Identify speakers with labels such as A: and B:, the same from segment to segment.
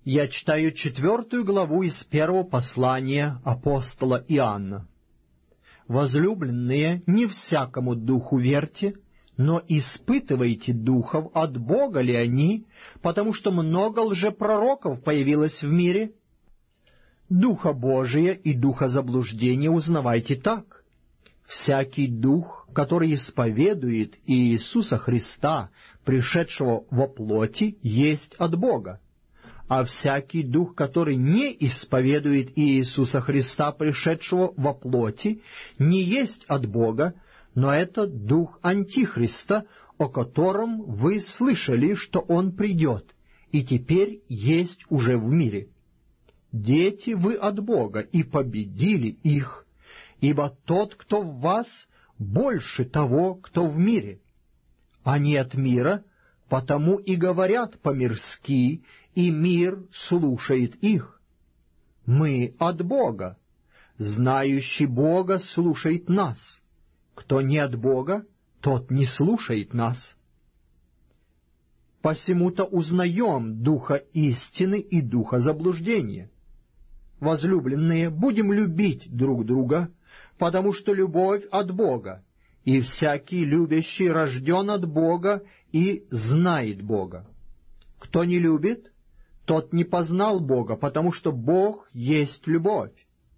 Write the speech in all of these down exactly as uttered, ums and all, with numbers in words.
A: Я читаю четвертую главу из первого послания апостола Иоанна. «Возлюбленные, не всякому духу верьте, но испытывайте духов, от Бога ли они, потому что много лжепророков появилось в мире. Духа Божия и духа заблуждения узнавайте так. Всякий дух, который исповедует Иисуса Христа, пришедшего во плоти, есть от Бога. А всякий дух, который не исповедует Иисуса Христа, пришедшего во плоти, не есть от Бога, но это дух Антихриста, о котором вы слышали, что он придет, и теперь есть уже в мире. Дети вы от Бога, и победили их, ибо тот, кто в вас, больше того, кто в мире. Они от мира, потому и говорят по-мирски, и мир слушает их. Мы от Бога, знающий Бога слушает нас. Кто не от Бога, тот не слушает нас. Посему-то узнаем духа истины и духа заблуждения. Возлюбленные, будем любить друг друга, потому что любовь от Бога, и всякий любящий рожден от Бога и знает Бога. Кто не любит, тот не познал Бога, потому что Бог есть любовь.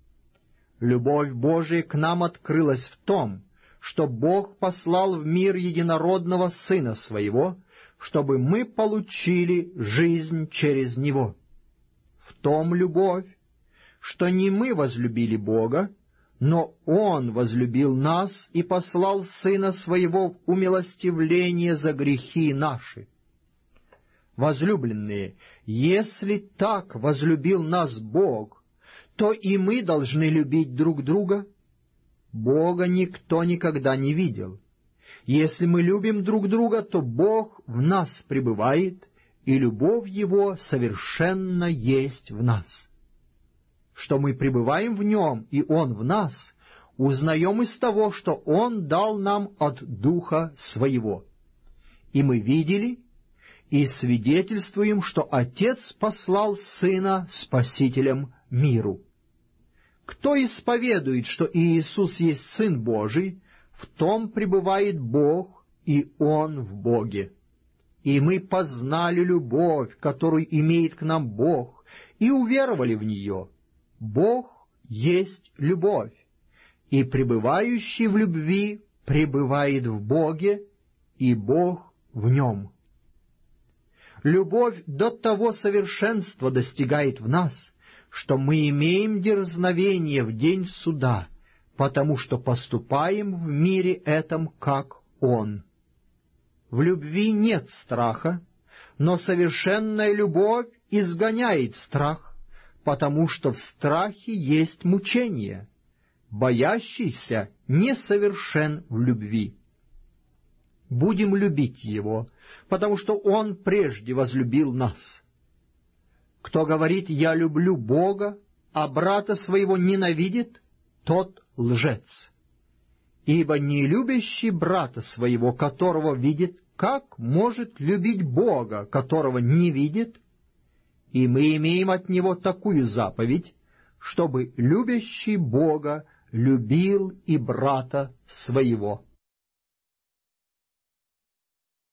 A: Любовь Божия к нам открылась в том, что Бог послал в мир единородного Сына Своего, чтобы мы получили жизнь через Него. В том любовь, что не мы возлюбили Бога, но Он возлюбил нас и послал Сына Своего в умилостивление за грехи наши. Возлюбленные, если так возлюбил нас Бог, то и мы должны любить друг друга. Бога никто никогда не видел. Если мы любим друг друга, то Бог в нас пребывает, и любовь Его совершенно есть в нас. Что мы пребываем в Нем, и Он в нас, узнаем из того, что Он дал нам от Духа Своего. И мы видели и свидетельствуем, что Отец послал Сына Спасителем миру. Кто исповедует, что Иисус есть Сын Божий, в том пребывает Бог, и Он в Боге. И мы познали любовь, которую имеет к нам Бог, и уверовали в нее. Бог есть любовь, и пребывающий в любви пребывает в Боге, и Бог в нем. Любовь до того совершенства достигает в нас, что мы имеем дерзновение в день суда, потому что поступаем в мире этом, как Он. В любви нет страха, но совершенная любовь изгоняет страх, потому что в страхе есть мучение. Боящийся несовершен в любви. Будем любить Его, потому что Он прежде возлюбил нас. Кто говорит «я люблю Бога», а брата своего ненавидит, тот лжец. Ибо не любящий брата своего, которого видит, как может любить Бога, которого не видит? И мы имеем от Него такую заповедь, чтобы любящий Бога любил и брата своего.